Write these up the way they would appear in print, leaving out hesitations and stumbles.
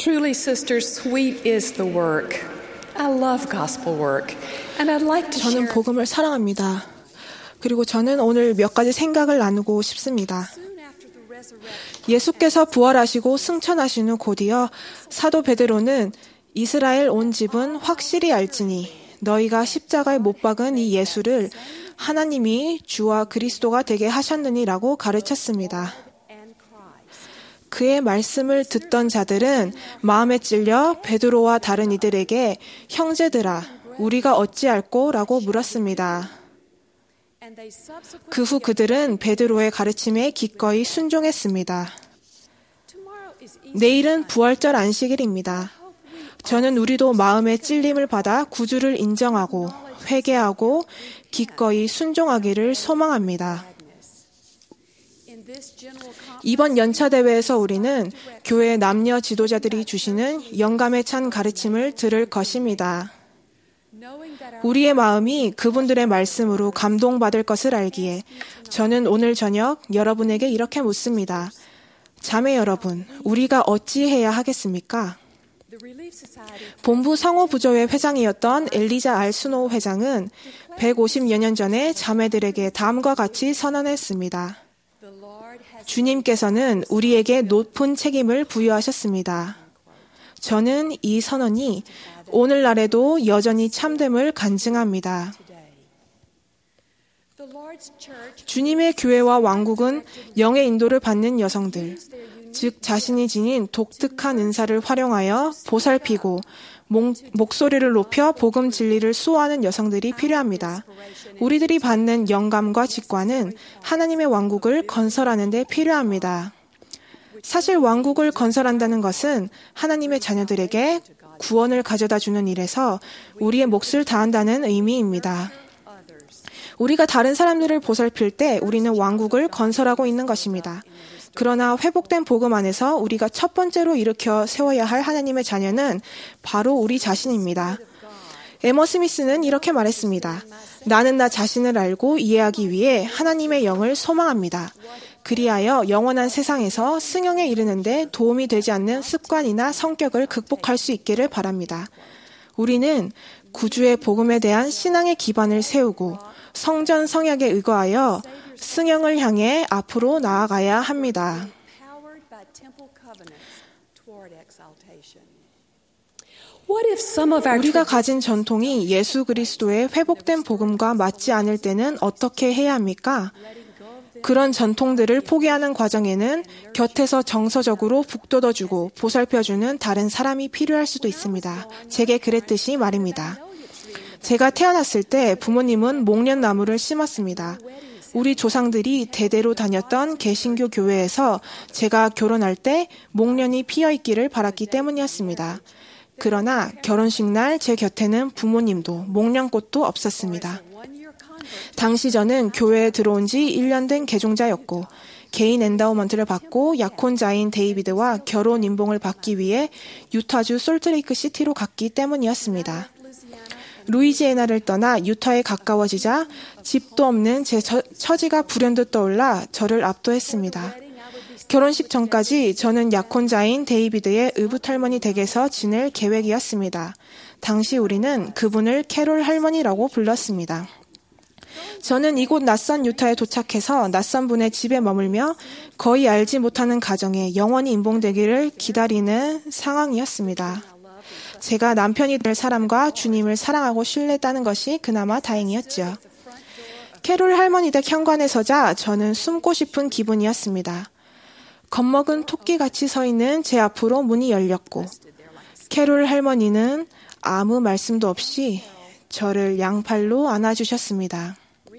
Truly, sisters, sweet is the work. I love gospel work, and I'd like to 저는 share. 복음을 사랑합니다. 그리고 저는 오늘 몇 가지 생각을 나누고 싶습니다. 예수께서 부활하시고 승천하신 후 곧이어 사도 베드로는 이스라엘 온 집은 확실히 알지니 너희가 십자가에 못 박은 이 예수를 하나님이 주와 그리스도가 되게 하셨느니라고 가르쳤습니다. 그의 말씀을 듣던 자들은 마음에 찔려 베드로와 다른 이들에게 형제들아 우리가 어찌할꼬? 라고 물었습니다. 그 후 그들은 베드로의 가르침에 기꺼이 순종했습니다. 내일은 부활절 안식일입니다. 저는 우리도 마음의 찔림을 받아 구주를 인정하고 회개하고 기꺼이 순종하기를 소망합니다. 이번 연차 대회에서 우리는 교회 남녀 지도자들이 주시는 영감에 찬 가르침을 들을 것입니다. 우리의 마음이 그분들의 말씀으로 감동받을 것을 알기에 저는 오늘 저녁 여러분에게 이렇게 묻습니다. 자매 여러분, 우리가 어찌해야 하겠습니까? 본부 상호부조회 회장이었던 엘리자 알 스노우 회장은 150여 년 전에 자매들에게 다음과 같이 선언했습니다. 주님께서는 우리에게 높은 책임을 부여하셨습니다. 저는 이 선언이 오늘날에도 여전히 참됨을 간증합니다. 주님의 교회와 왕국은 영의 인도를 받는 여성들, 즉 자신이 지닌 독특한 은사를 활용하여 보살피고 목소리를 높여 복음 진리를 수호하는 여성들이 필요합니다. 우리들이 받는 영감과 직관은 하나님의 왕국을 건설하는 데 필요합니다. 사실 왕국을 건설한다는 것은 하나님의 자녀들에게 구원을 가져다 주는 일에서 우리의 몫을 다한다는 의미입니다. 우리가 다른 사람들을 보살필 때 우리는 왕국을 건설하고 있는 것입니다. 그러나 회복된 복음 안에서 우리가 첫 번째로 일으켜 세워야 할 하나님의 자녀는 바로 우리 자신입니다. 에머 스미스는 이렇게 말했습니다. 나는 나 자신을 알고 이해하기 위해 하나님의 영을 소망합니다. 그리하여 영원한 세상에서 승형에 이르는데 도움이 되지 않는 습관이나 성격을 극복할 수 있기를 바랍니다. 우리는 구주의 복음에 대한 신앙의 기반을 세우고 성전 성약에 의거하여 승형을 향해 앞으로 나아가야 합니다. 우리가 가진 전통이 예수 그리스도의 회복된 복음과 맞지 않을 때는 어떻게 해야 합니까? 그런 전통들을 포기하는 과정에는 곁에서 정서적으로 북돋워주고 보살펴주는 다른 사람이 필요할 수도 있습니다. 제게 그랬듯이 말입니다. 제가 태어났을 때 부모님은 목련나무를 심었습니다. 우리 조상들이 대대로 다녔던 개신교 교회에서 제가 결혼할 때 목련이 피어있기를 바랐기 때문이었습니다. 그러나 결혼식 날 제 곁에는 부모님도 목련꽃도 없었습니다. 당시 저는 교회에 들어온 지 1년 된 개종자였고 개인 엔다우먼트를 받고 약혼자인 데이비드와 결혼 인봉을 받기 위해 유타주 솔트레이크 시티로 갔기 때문이었습니다. 루이지애나를 떠나 유타에 가까워지자 집도 없는 제 처지가 불현듯 떠올라 저를 압도했습니다. 결혼식 전까지 저는 약혼자인 데이비드의 의붓할머니 댁에서 지낼 계획이었습니다. 당시 우리는 그분을 캐롤 할머니라고 불렀습니다. 저는 이곳 낯선 유타에 도착해서 낯선 분의 집에 머물며 거의 알지 못하는 가정에 영원히 임봉되기를 기다리는 상황이었습니다. 제가 남편이 될 사람과 주님을 사랑하고 신뢰했다는 것이 그나마 다행이었죠. 캐롤 할머니 댁 현관에 서자 저는 숨고 싶은 기분이었습니다. 겁먹은 토끼같이 서 있는 제 앞으로 문이 열렸고 캐롤 할머니는 아무 말씀도 없이 저를 양팔로 안아주셨습니다.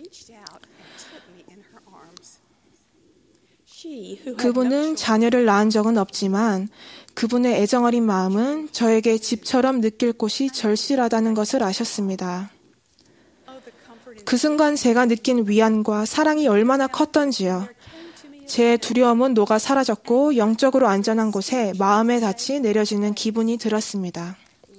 그분은 자녀를 낳은 적은 없지만 그분의 애정어린 마음은 저에게 집처럼 느낄 곳이 절실하다는 것을 아셨습니다. 그 순간 제가 느낀 위안과 사랑이 얼마나 컸던지요. 제 두려움은 녹아 사라졌고 영적으로 안전한 곳에 마음의 닻이 내려지는 기분이 들었습니다.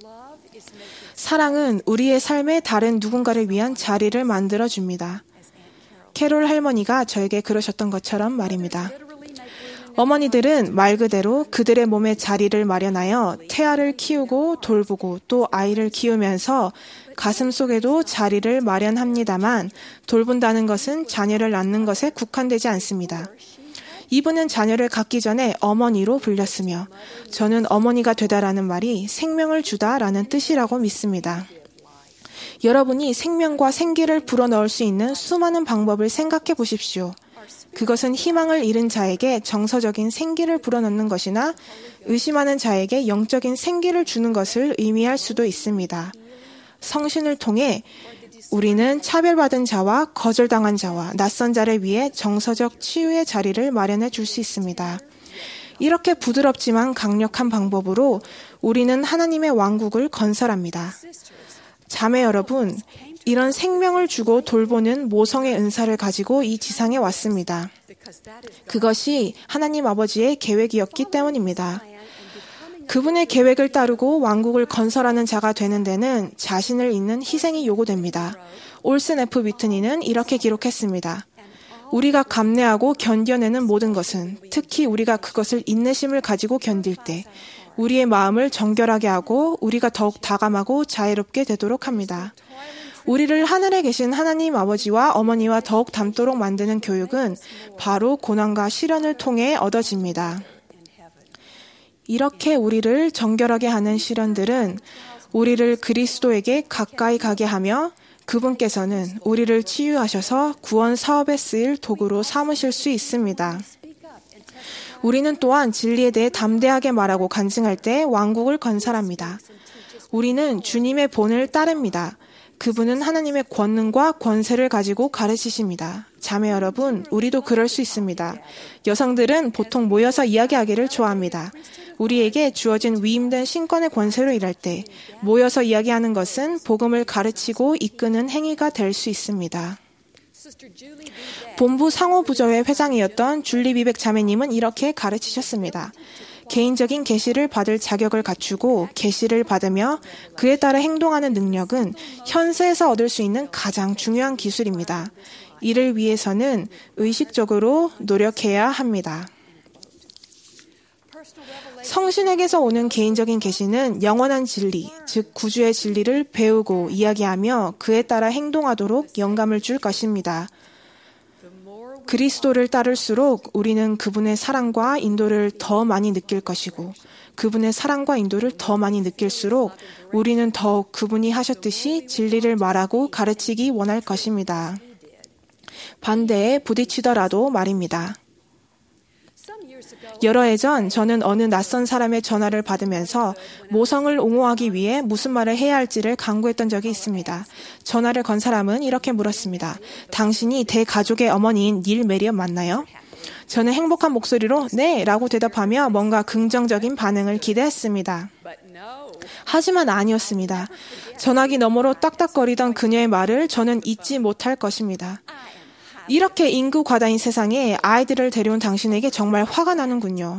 사랑은 우리의 삶에 다른 누군가를 위한 자리를 만들어줍니다. 캐롤 할머니가 저에게 그러셨던 것처럼 말입니다. 어머니들은 말 그대로 그들의 몸에 자리를 마련하여 태아를 키우고 돌보고 또 아이를 키우면서 가슴 속에도 자리를 마련합니다만 돌본다는 것은 자녀를 낳는 것에 국한되지 않습니다. 이분은 자녀를 갖기 전에 어머니로 불렸으며 저는 어머니가 되다라는 말이 생명을 주다라는 뜻이라고 믿습니다. 여러분이 생명과 생기를 불어넣을 수 있는 수많은 방법을 생각해 보십시오. 그것은 희망을 잃은 자에게 정서적인 생기를 불어넣는 것이나 의심하는 자에게 영적인 생기를 주는 것을 의미할 수도 있습니다. 성신을 통해 우리는 차별받은 자와 거절당한 자와 낯선 자를 위해 정서적 치유의 자리를 마련해 줄 수 있습니다. 이렇게 부드럽지만 강력한 방법으로 우리는 하나님의 왕국을 건설합니다. 자매 여러분, 이런 생명을 주고 돌보는 모성의 은사를 가지고 이 지상에 왔습니다. 그것이 하나님 아버지의 계획이었기 때문입니다. 그분의 계획을 따르고 왕국을 건설하는 자가 되는 데는 자신을 잇는 희생이 요구됩니다. 올슨 F. 위트니는 이렇게 기록했습니다. 우리가 감내하고 견뎌내는 모든 것은 특히 우리가 그것을 인내심을 가지고 견딜 때 우리의 마음을 정결하게 하고 우리가 더욱 다감하고 자애롭게 되도록 합니다. 우리를 하늘에 계신 하나님 아버지와 어머니와 더욱 닮도록 만드는 교육은 바로 고난과 시련을 통해 얻어집니다. 이렇게 우리를 정결하게 하는 시련들은 우리를 그리스도에게 가까이 가게 하며 그분께서는 우리를 치유하셔서 구원 사업에 쓰일 도구로 삼으실 수 있습니다. 우리는 또한 진리에 대해 담대하게 말하고 간증할 때 왕국을 건설합니다. 우리는 주님의 본을 따릅니다. 그분은 하나님의 권능과 권세를 가지고 가르치십니다. 자매 여러분, 우리도 그럴 수 있습니다. 여성들은 보통 모여서 이야기하기를 좋아합니다. 우리에게 주어진 위임된 신권의 권세로 일할 때 모여서 이야기하는 것은 복음을 가르치고 이끄는 행위가 될 수 있습니다. 본부 상호부조회 회장이었던 줄리 비백 자매님은 이렇게 가르치셨습니다. 개인적인 계시를 받을 자격을 갖추고 계시를 받으며 그에 따라 행동하는 능력은 현세에서 얻을 수 있는 가장 중요한 기술입니다. 이를 위해서는 의식적으로 노력해야 합니다. 성신에게서 오는 개인적인 계시는 영원한 진리, 즉 구주의 진리를 배우고 이야기하며 그에 따라 행동하도록 영감을 줄 것입니다. 그리스도를 따를수록 우리는 그분의 사랑과 인도를 더 많이 느낄 것이고 그분의 사랑과 인도를 더 많이 느낄수록 우리는 더욱 그분이 하셨듯이 진리를 말하고 가르치기 원할 것입니다. 반대에 부딪히더라도 말입니다. 여러 해 전 저는 어느 낯선 사람의 전화를 받으면서 모성을 옹호하기 위해 무슨 말을 해야 할지를 강구했던 적이 있습니다. 전화를 건 사람은 이렇게 물었습니다. 당신이 대가족의 어머니인 닐 메리엄 맞나요? 저는 행복한 목소리로 네! 라고 대답하며 뭔가 긍정적인 반응을 기대했습니다. 하지만 아니었습니다. 전화기 너머로 딱딱거리던 그녀의 말을 저는 잊지 못할 것입니다. 이렇게 인구 과다인 세상에 아이들을 데려온 당신에게 정말 화가 나는군요.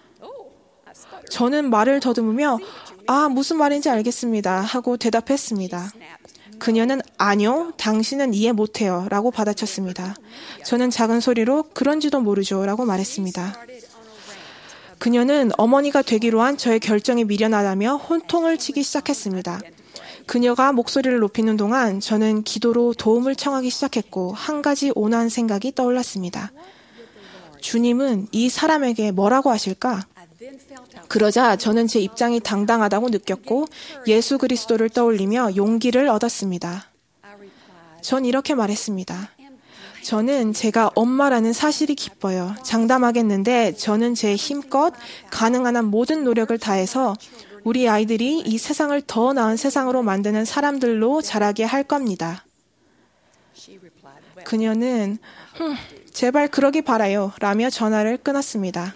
저는 말을 더듬으며 무슨 말인지 알겠습니다 하고 대답했습니다. 그녀는 아니요, 당신은 이해 못해요 라고 받아쳤습니다. 저는 작은 소리로 그런지도 모르죠 라고 말했습니다. 그녀는 어머니가 되기로 한 저의 결정이 미련하다며 혼통을 치기 시작했습니다. 그녀가 목소리를 높이는 동안 저는 기도로 도움을 청하기 시작했고 한 가지 온화한 생각이 떠올랐습니다. 주님은 이 사람에게 뭐라고 하실까? 그러자 저는 제 입장이 당당하다고 느꼈고 예수 그리스도를 떠올리며 용기를 얻었습니다. 전 이렇게 말했습니다. 저는 제가 엄마라는 사실이 기뻐요. 장담하겠는데 저는 제 힘껏 가능한 한 모든 노력을 다해서 우리 아이들이 이 세상을 더 나은 세상으로 만드는 사람들로 자라게 할 겁니다. 그녀는 제발 그러기 바라요 라며 전화를 끊었습니다.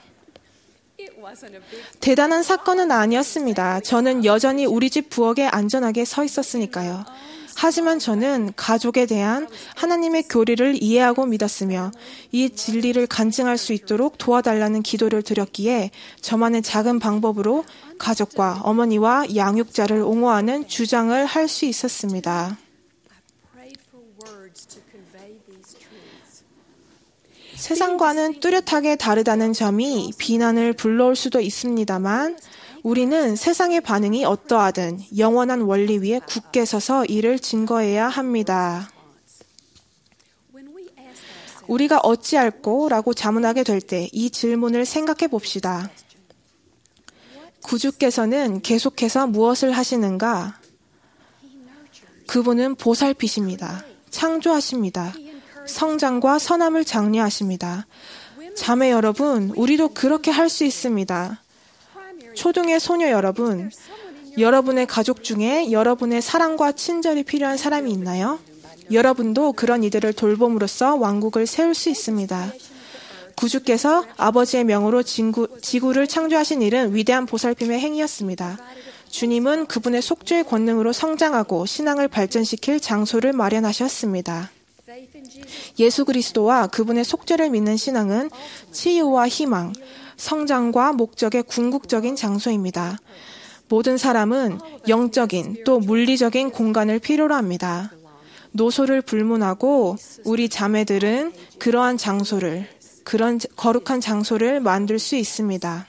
대단한 사건은 아니었습니다. 저는 여전히 우리 집 부엌에 안전하게 서 있었으니까요. 하지만 저는 가족에 대한 하나님의 교리를 이해하고 믿었으며 이 진리를 간증할 수 있도록 도와달라는 기도를 드렸기에 저만의 작은 방법으로 가족과 어머니와 양육자를 옹호하는 주장을 할 수 있었습니다. 세상과는 뚜렷하게 다르다는 점이 비난을 불러올 수도 있습니다만 우리는 세상의 반응이 어떠하든 영원한 원리 위에 굳게 서서 이를 증거해야 합니다. 우리가 어찌할꼬? 라고 자문하게 될 때 이 질문을 생각해 봅시다. 구주께서는 계속해서 무엇을 하시는가? 그분은 보살피십니다. 창조하십니다. 성장과 선함을 장려하십니다. 자매 여러분, 우리도 그렇게 할 수 있습니다. 초등의 소녀 여러분, 여러분의 가족 중에 여러분의 사랑과 친절이 필요한 사람이 있나요? 여러분도 그런 이들을 돌봄으로써 왕국을 세울 수 있습니다. 구주께서 아버지의 명으로 지구를 창조하신 일은 위대한 보살핌의 행위였습니다. 주님은 그분의 속죄의 권능으로 성장하고 신앙을 발전시킬 장소를 마련하셨습니다. 예수 그리스도와 그분의 속죄를 믿는 신앙은 치유와 희망, 성장과 목적의 궁극적인 장소입니다. 모든 사람은 영적인 또 물리적인 공간을 필요로 합니다. 노소를 불문하고 우리 자매들은 그런 거룩한 장소를 만들 수 있습니다.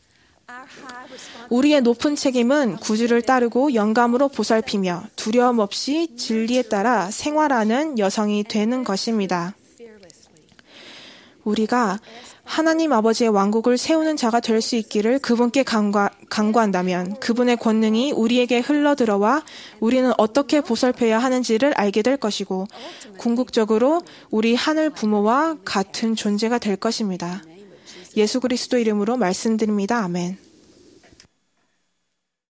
우리의 높은 책임은 구주를 따르고 영감으로 보살피며 두려움 없이 진리에 따라 생활하는 여성이 되는 것입니다. 우리가 하나님 아버지의 왕국을 세우는 자가 될 수 있기를 그분께 간구한다면 그분의 권능이 우리에게 흘러들어와 우리는 어떻게 보살펴야 하는지를 알게 될 것이고 궁극적으로 우리 하늘 부모와 같은 존재가 될 것입니다. 예수 그리스도 이름으로 말씀드립니다. 아멘.